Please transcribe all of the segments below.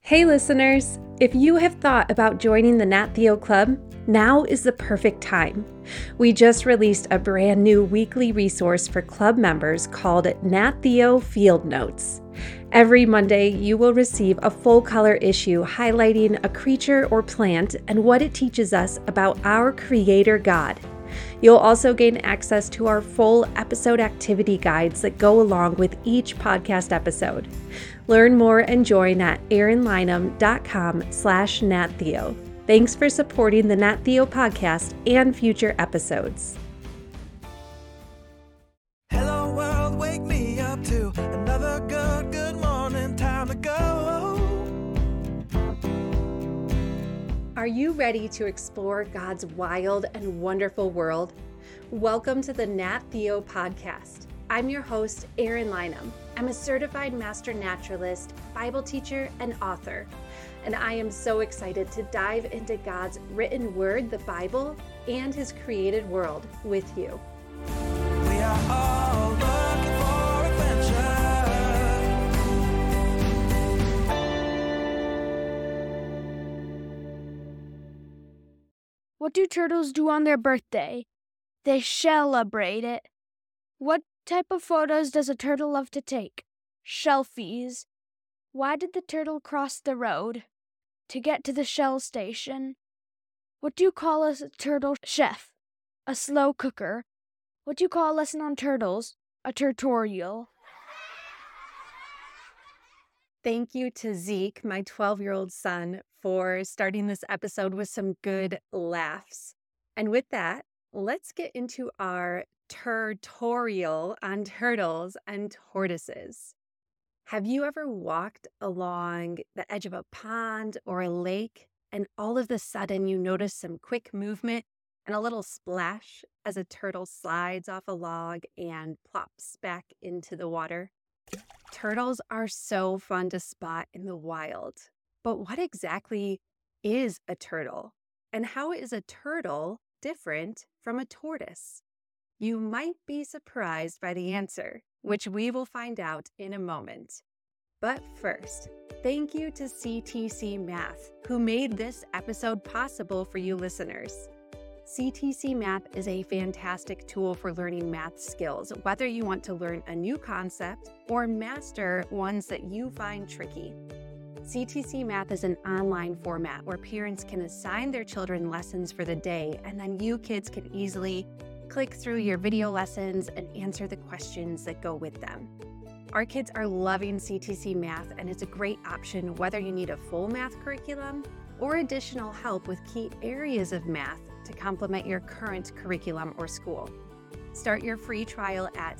Hey listeners, if you have thought about joining the Nat Theo Club, now is the perfect time. We just released a brand new weekly resource for club members called Nat Theo Field Notes. Every Monday, you will receive a full-color issue highlighting a creature or plant and what it teaches us about our Creator God. You'll also gain access to our full episode activity guides that go along with each podcast episode. Learn more and join at erinlynham.com/nattheo. Thanks for supporting the Nat Theo podcast and future episodes. Hello world, wake me up to another good morning, time to go. Are you ready to explore God's wild and wonderful world? Welcome to the Nat Theo podcast. I'm your host, Erin Lynham. I'm a certified master naturalist, Bible teacher, and author. And I am so excited to dive into God's written word, the Bible, and his created world with you. We are all looking for adventure. What do turtles do on their birthday? They celebrate it. What type of photos does a turtle love to take? Selfies. Why did the turtle cross the road? To get to the Shell station. What do you call a turtle chef? A slow cooker. What do you call a lesson on turtles? A tutorial. Thank you to Zeke, my 12-year-old son, for starting this episode with some good laughs. And with that, let's get into our tutorial on turtles and tortoises. Have you ever walked along the edge of a pond or a lake and all of a sudden you notice some quick movement and a little splash as a turtle slides off a log and plops back into the water? Turtles are so fun to spot in the wild. But what exactly is a turtle? And how is a turtle different from a tortoise? You might be surprised by the answer, which we will find out in a moment. But first, thank you to CTC Math, who made this episode possible for you listeners. CTC Math is a fantastic tool for learning math skills, whether you want to learn a new concept or master ones that you find tricky. CTC Math is an online format where parents can assign their children lessons for the day, and then you kids can easily click through your video lessons and answer the questions that go with them. Our kids are loving CTC Math, and it's a great option whether you need a full math curriculum or additional help with key areas of math to complement your current curriculum or school. Start your free trial at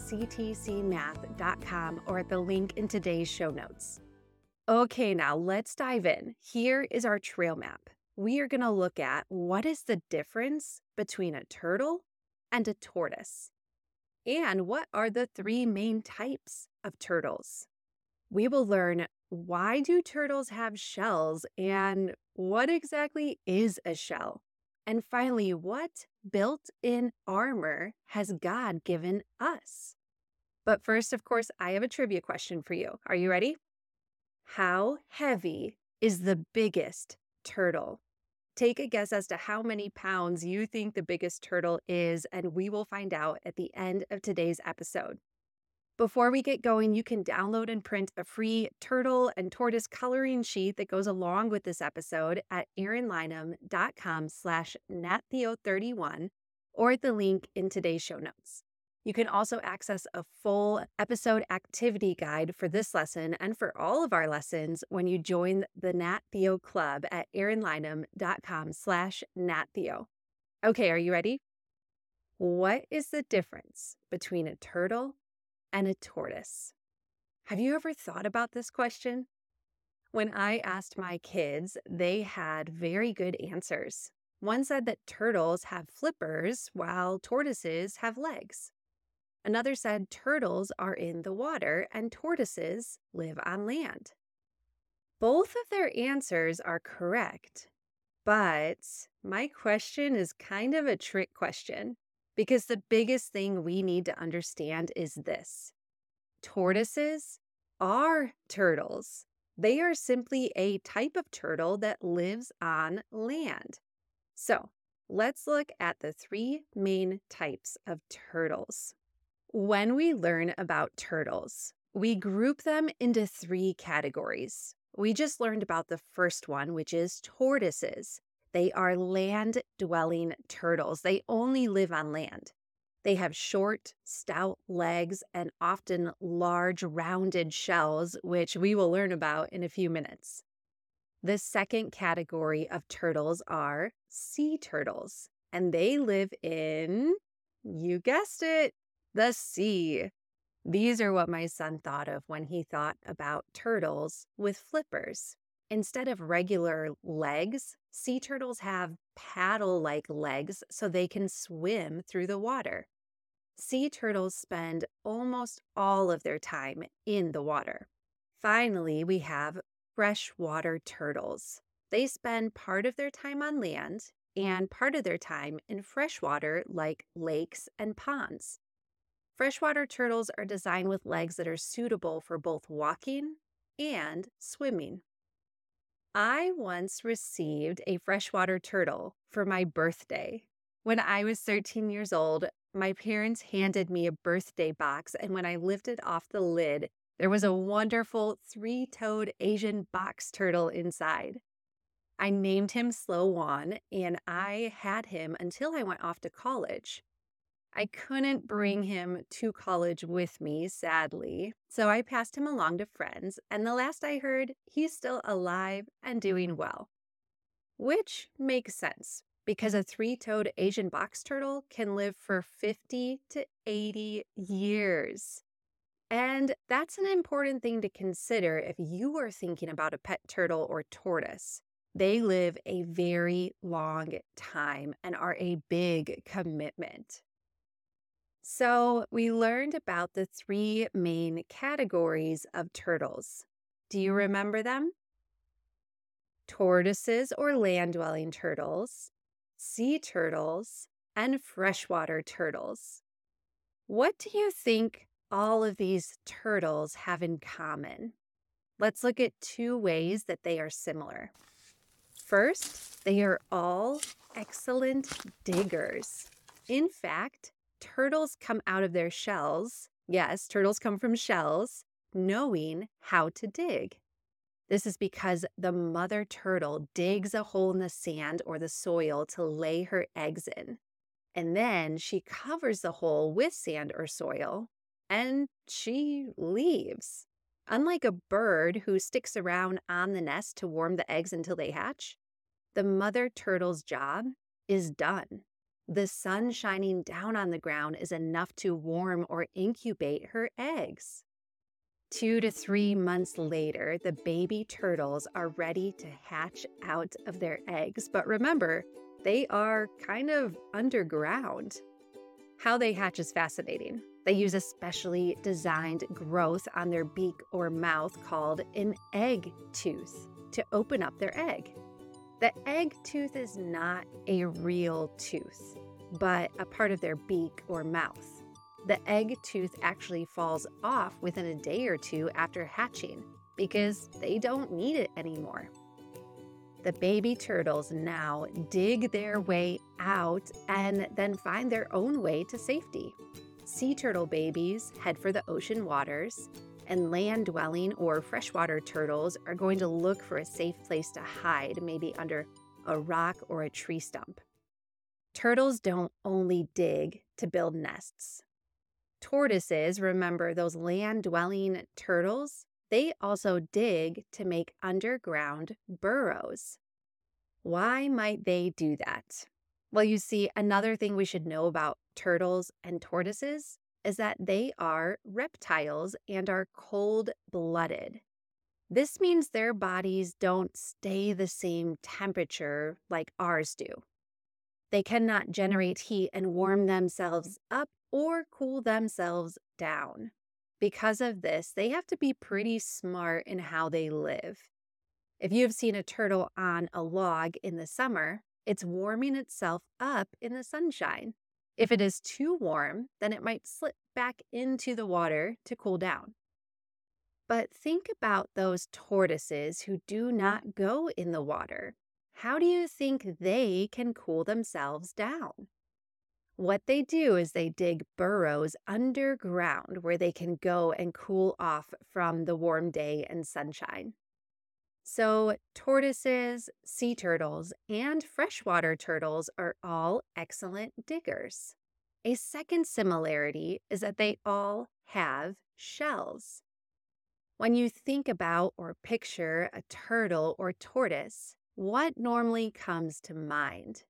ctcmath.com or at the link in today's show notes. Okay, now let's dive in. Here is our trail map. We are going to look at what is the difference between a turtle and a tortoise, and what are the three main types of turtles. We will learn why do turtles have shells and what exactly is a shell. And finally, what built-in armor has God given us? But first, of course, I have a trivia question for you. Are you ready? How heavy is the biggest turtle? Take a guess as to how many pounds you think the biggest turtle is, and we will find out at the end of today's episode. Before we get going, you can download and print a free turtle and tortoise coloring sheet that goes along with this episode at erinlynham.com/nattheo31 or at the link in today's show notes. You can also access a full episode activity guide for this lesson and for all of our lessons when you join the Nat Theo Club at erinlynham.com/nattheo. Okay, are you ready? What is the difference between a turtle and a tortoise? Have you ever thought about this question? When I asked my kids, they had very good answers. One said that turtles have flippers while tortoises have legs. Another said turtles are in the water and tortoises live on land. Both of their answers are correct, but my question is kind of a trick question. Because the biggest thing we need to understand is this: tortoises are turtles. They are simply a type of turtle that lives on land. So let's look at the three main types of turtles. When we learn about turtles, we group them into three categories. We just learned about the first one, which is tortoises. They are land-dwelling turtles. They only live on land. They have short, stout legs and often large, rounded shells, which we will learn about in a few minutes. The second category of turtles are sea turtles, and they live in, you guessed it, the sea. These are what my son thought of when he thought about turtles with flippers. Instead of regular legs, sea turtles have paddle-like legs so they can swim through the water. Sea turtles spend almost all of their time in the water. Finally, we have freshwater turtles. They spend part of their time on land and part of their time in freshwater like lakes and ponds. Freshwater turtles are designed with legs that are suitable for both walking and swimming. I once received a freshwater turtle for my birthday. When I was 13 years old, my parents handed me a birthday box, and when I lifted off the lid, there was a wonderful three-toed Asian box turtle inside. I named him Slow Wan, and I had him until I went off to college. I couldn't bring him to college with me, sadly, so I passed him along to friends, and the last I heard, he's still alive and doing well. Which makes sense, because a three-toed Asian box turtle can live for 50 to 80 years. And that's an important thing to consider if you are thinking about a pet turtle or tortoise. They live a very long time and are a big commitment. So we learned about the three main categories of turtles. Do you remember them? Tortoises or land-dwelling turtles, sea turtles, and freshwater turtles. What do you think all of these turtles have in common? Let's look at two ways that they are similar. First, they are all excellent diggers. In fact, turtles come out of their shells. Yes, turtles come from shells, knowing how to dig. This is because the mother turtle digs a hole in the sand or the soil to lay her eggs in. And then she covers the hole with sand or soil, and she leaves. Unlike a bird who sticks around on the nest to warm the eggs until they hatch, the mother turtle's job is done. The sun shining down on the ground is enough to warm or incubate her eggs. 2 to 3 months later, the baby turtles are ready to hatch out of their eggs. But remember, they are kind of underground. How they hatch is fascinating. They use a specially designed growth on their beak or mouth called an egg tooth to open up their egg. The egg tooth is not a real tooth, but a part of their beak or mouth. The egg tooth actually falls off within a day or two after hatching because they don't need it anymore. The baby turtles now dig their way out and then find their own way to safety. Sea turtle babies head for the ocean waters, and land-dwelling or freshwater turtles are going to look for a safe place to hide, maybe under a rock or a tree stump. Turtles don't only dig to build nests. Tortoises, remember those land-dwelling turtles? They also dig to make underground burrows. Why might they do that? Well, you see, another thing we should know about turtles and tortoises is that they are reptiles and are cold-blooded. This means their bodies don't stay the same temperature like ours do. They cannot generate heat and warm themselves up or cool themselves down. Because of this, they have to be pretty smart in how they live. If you have seen a turtle on a log in the summer, it's warming itself up in the sunshine. If it is too warm, then it might slip back into the water to cool down. But think about those tortoises who do not go in the water. How do you think they can cool themselves down? What they do is they dig burrows underground where they can go and cool off from the warm day and sunshine. So, tortoises, sea turtles, and freshwater turtles are all excellent diggers. A second similarity is that they all have shells. When you think about or picture a turtle or tortoise, what normally comes to mind?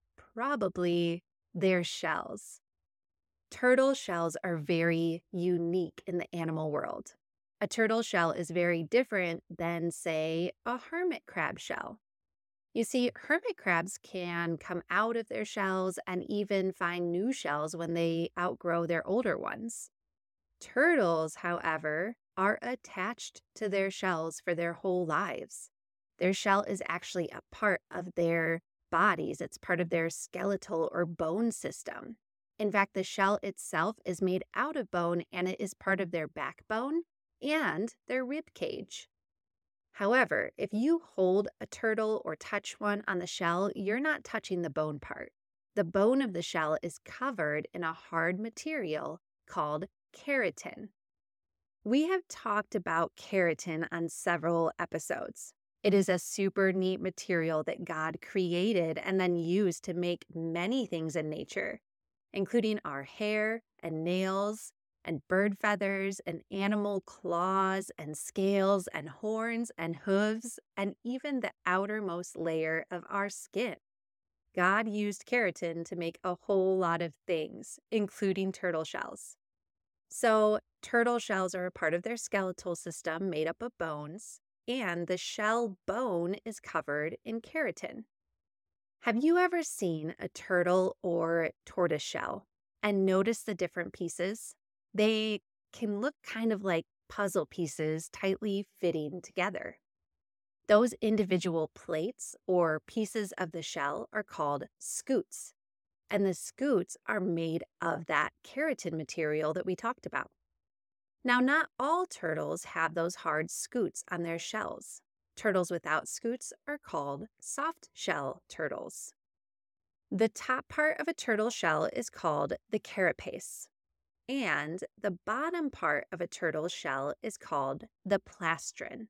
Probably their shells. Turtle shells are very unique in the animal world. A turtle shell is very different than, say, a hermit crab shell. You see, hermit crabs can come out of their shells and even find new shells when they outgrow their older ones. Turtles, however, are attached to their shells for their whole lives. Their shell is actually a part of their bodies. It's part of their skeletal or bone system. In fact, the shell itself is made out of bone and it is part of their backbone and their rib cage. However, if you hold a turtle or touch one on the shell, you're not touching the bone part. The bone of the shell is covered in a hard material called keratin. We have talked about keratin on several episodes. It is a super neat material that God created and then used to make many things in nature, including our hair and nails and bird feathers and animal claws and scales and horns and hooves and even the outermost layer of our skin. God used keratin to make a whole lot of things, including turtle shells. So, turtle shells are a part of their skeletal system made up of bones, and the shell bone is covered in keratin. Have you ever seen a turtle or tortoise shell and noticed the different pieces? They can look kind of like puzzle pieces tightly fitting together. Those individual plates or pieces of the shell are called scutes, and the scutes are made of that keratin material that we talked about. Now, not all turtles have those hard scutes on their shells. Turtles without scutes are called soft shell turtles. The top part of a turtle shell is called the carapace, and the bottom part of a turtle shell is called the plastron.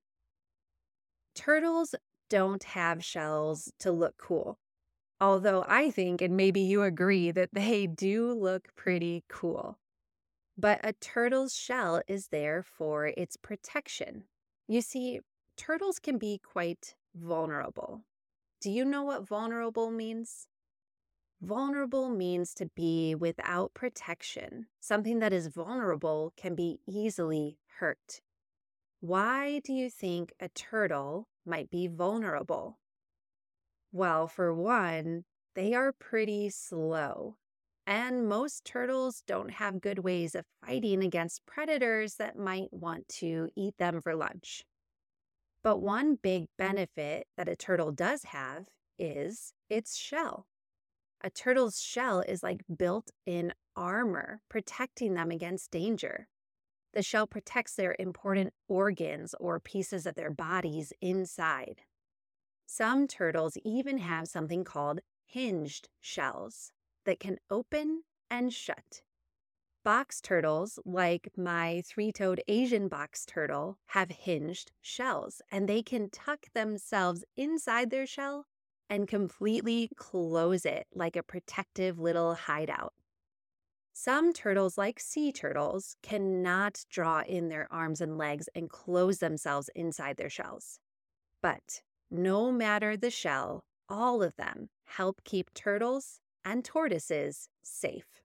Turtles don't have shells to look cool, although I think, and maybe you agree, that they do look pretty cool. But a turtle's shell is there for its protection. You see, turtles can be quite vulnerable. Do you know what vulnerable means? Vulnerable means to be without protection. Something that is vulnerable can be easily hurt. Why do you think a turtle might be vulnerable? Well, for one, they are pretty slow, and most turtles don't have good ways of fighting against predators that might want to eat them for lunch. But one big benefit that a turtle does have is its shell. A turtle's shell is like built-in armor, protecting them against danger. The shell protects their important organs or pieces of their bodies inside. Some turtles even have something called hinged shells that can open and shut. Box turtles, like my three-toed Asian box turtle, have hinged shells, and they can tuck themselves inside their shell and completely close it like a protective little hideout. Some turtles, like sea turtles, cannot draw in their arms and legs and close themselves inside their shells. But no matter the shell, all of them help keep turtles and tortoises safe.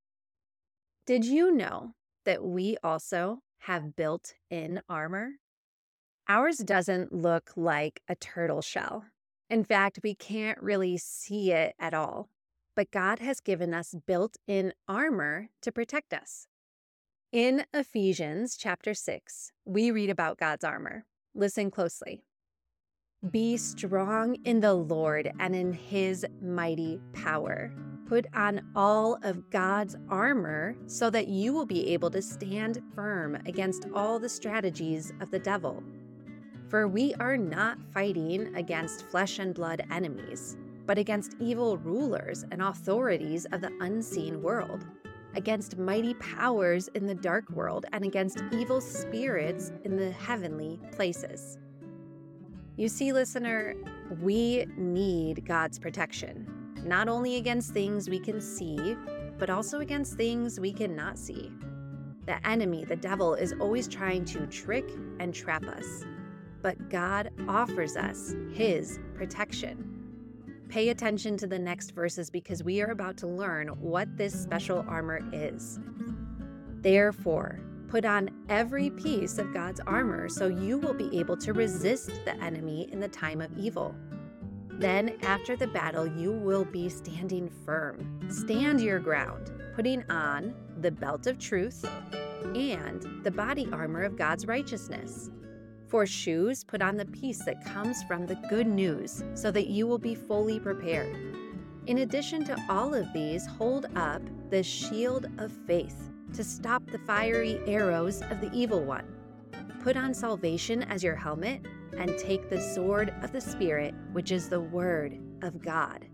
Did you know that we also have built-in armor? Ours doesn't look like a turtle shell. In fact, we can't really see it at all. But God has given us built-in armor to protect us. In Ephesians chapter 6, we read about God's armor. Listen closely. Be strong in the Lord and in his mighty power. Put on all of God's armor so that you will be able to stand firm against all the strategies of the devil. For we are not fighting against flesh and blood enemies, but against evil rulers and authorities of the unseen world, against mighty powers in the dark world, and against evil spirits in the heavenly places. You see, listener, we need God's protection, not only against things we can see, but also against things we cannot see. The enemy, the devil, is always trying to trick and trap us, but God offers us his protection. Pay attention to the next verses because we are about to learn what this special armor is. Therefore, put on every piece of God's armor so you will be able to resist the enemy in the time of evil. Then, after the battle, you will be standing firm. Stand your ground, putting on the belt of truth and the body armor of God's righteousness. For shoes, put on the piece that comes from the good news so that you will be fully prepared. In addition to all of these, hold up the shield of faith to stop the fiery arrows of the evil one. Put on salvation as your helmet and take the sword of the Spirit, which is the Word of God.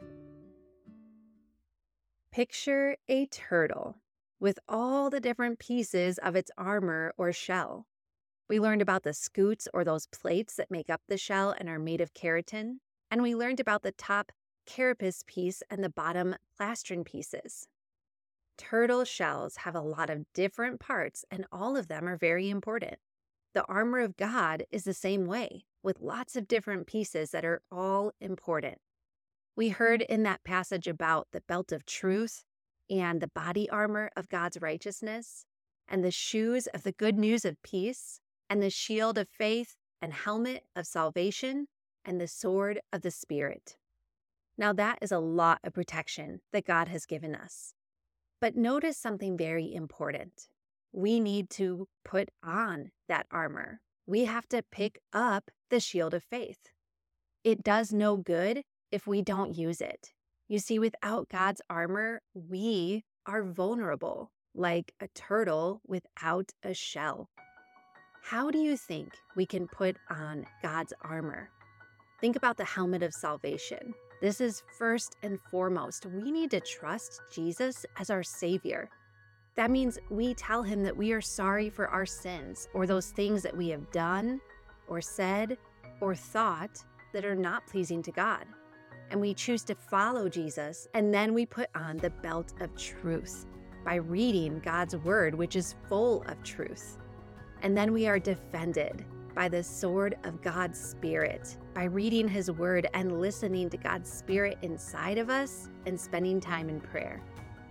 Picture a turtle with all the different pieces of its armor or shell. We learned about the scutes, or those plates that make up the shell and are made of keratin, and we learned about the top carapace piece and the bottom plastron pieces. Turtle shells have a lot of different parts, and all of them are very important. The armor of God is the same way, with lots of different pieces that are all important. We heard in that passage about the belt of truth and the body armor of God's righteousness, and the shoes of the good news of peace, and the shield of faith and helmet of salvation, and the sword of the Spirit. Now that is a lot of protection that God has given us. But notice something very important. We need to put on that armor. We have to pick up the shield of faith. It does no good if we don't use it. You see, without God's armor, we are vulnerable, like a turtle without a shell. How do you think we can put on God's armor? Think about the helmet of salvation. This is first and foremost. We need to trust Jesus as our Savior. That means we tell him that we are sorry for our sins or those things that we have done or said or thought that are not pleasing to God. And we choose to follow Jesus, and then we put on the belt of truth by reading God's word, which is full of truth. And then we are defended by the sword of God's Spirit, by reading his word and listening to God's Spirit inside of us and spending time in prayer.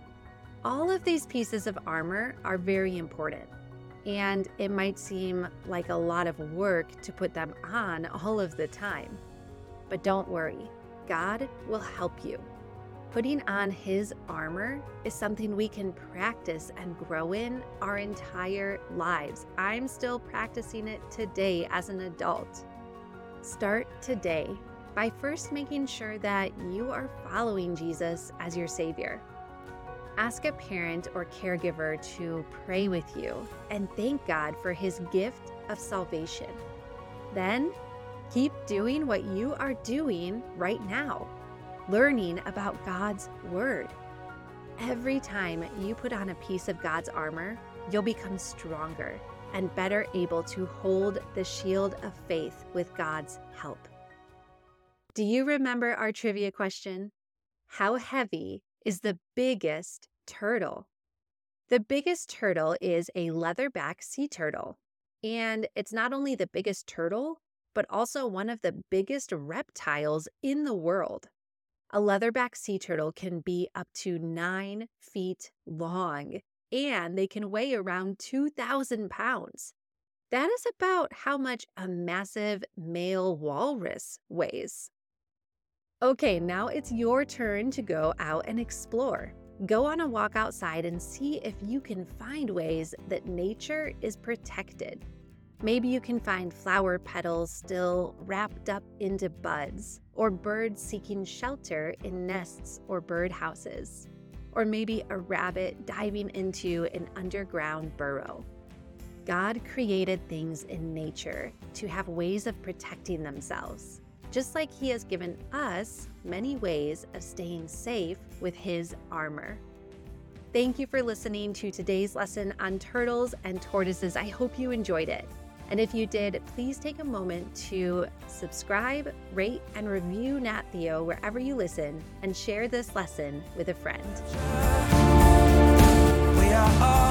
All of these pieces of armor are very important, and it might seem like a lot of work to put them on all of the time. But don't worry, God will help you. Putting on his armor is something we can practice and grow in our entire lives. I'm still practicing it today as an adult. Start today by first making sure that you are following Jesus as your Savior. Ask a parent or caregiver to pray with you and thank God for his gift of salvation. Then, keep doing what you are doing right now, learning about God's word. Every time you put on a piece of God's armor, you'll become stronger and better able to hold the shield of faith with God's help. Do you remember our trivia question? How heavy is the biggest turtle? The biggest turtle is a leatherback sea turtle. And it's not only the biggest turtle, but also one of the biggest reptiles in the world. A leatherback sea turtle can be up to 9 feet long, and they can weigh around 2,000 pounds. That is about how much a massive male walrus weighs. Okay, now it's your turn to go out and explore. Go on a walk outside and see if you can find ways that nature is protected. Maybe you can find flower petals still wrapped up into buds, or birds seeking shelter in nests or birdhouses, or maybe a rabbit diving into an underground burrow. God created things in nature to have ways of protecting themselves, just like He has given us many ways of staying safe with His armor. Thank you for listening to today's lesson on turtles and tortoises. I hope you enjoyed it. And if you did, please take a moment to subscribe, rate, and review Nat Theo wherever you listen, and share this lesson with a friend. We are all